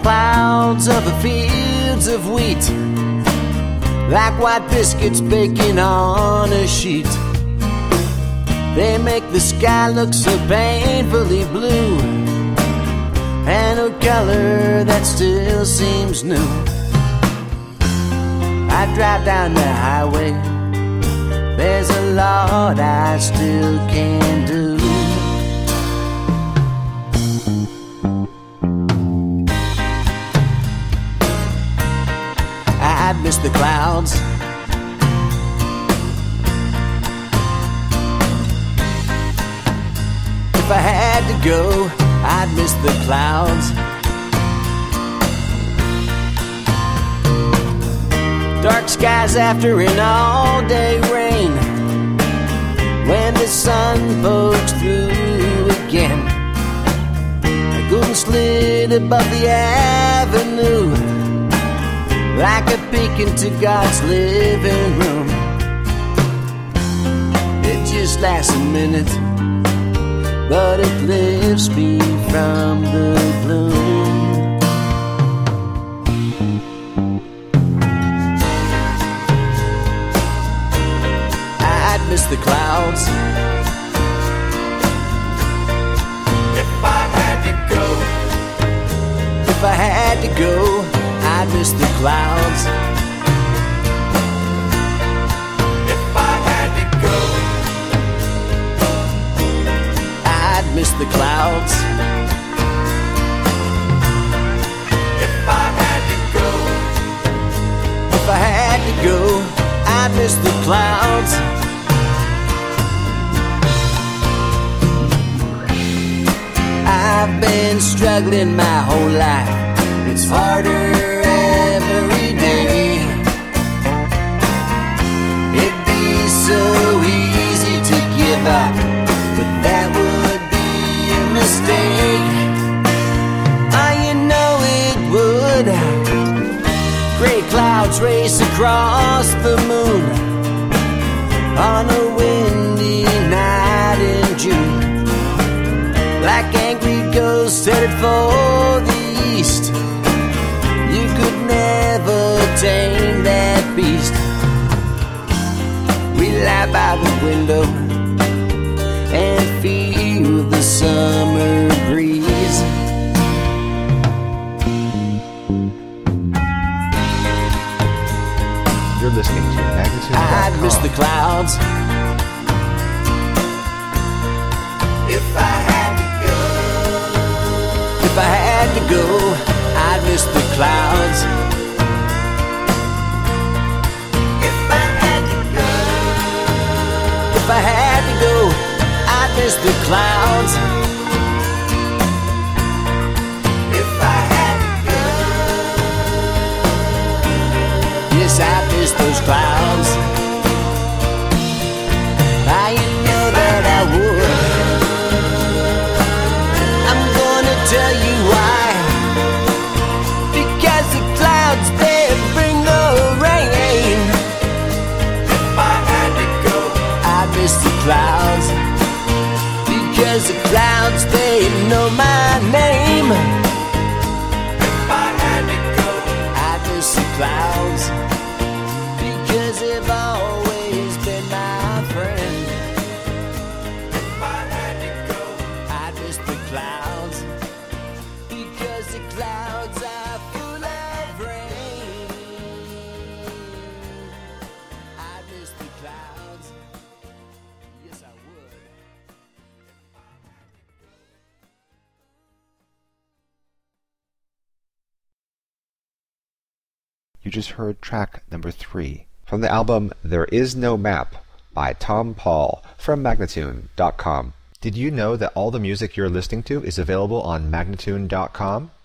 clouds over fields of wheat, like white biscuits baking on a sheet. They make the sky look so painfully blue, and a color that still seems new. I drive down the highway, there's a lot I still can do. I'd miss the clouds, if I had to go, I'd miss the clouds. Dark skies after an all-day rain, when the sun pokes through again. A golden slit above the avenue, like a peek into God's living room. It just lasts a minute, but it lifts me from the gloom. I'd miss the clouds if I had to go. If I had to go, I'd miss the clouds. If I had to go, I'd miss the clouds. If I had to go, if I had to go, I'd miss the clouds. I've been struggling my whole life, it's harder every day. It'd be so easy to give up, but that would be a mistake. Oh, you know it would. Gray clouds race across the moon on a windy night in June, like angry ghosts headed for the east. You could never tame that beast. We lie by the window and feel the summer breeze. You're listening to Magnitude.com. I'd miss the clouds if I had to go. If I had to go, I'd miss the clouds. If I had to go, if I had to go, I'd miss the clouds. If I had to go, yes, I'd miss those clouds. I know that I would. I'm gonna tell you why. Because the clouds, they bring the rain. If I had to go, I'd miss the clouds. Because the clouds, they know my name. If I had to go, I'd miss the clouds. Because they've always been my friend. If I had to go, I'd miss the clouds. Because the clouds are full of rain. I'd miss the clouds. Yes, I would. You just heard track number 3 from the album There Is No Map by Tom Paul from Magnatune.com. Did you know that all the music you're listening to is available on Magnatune.com?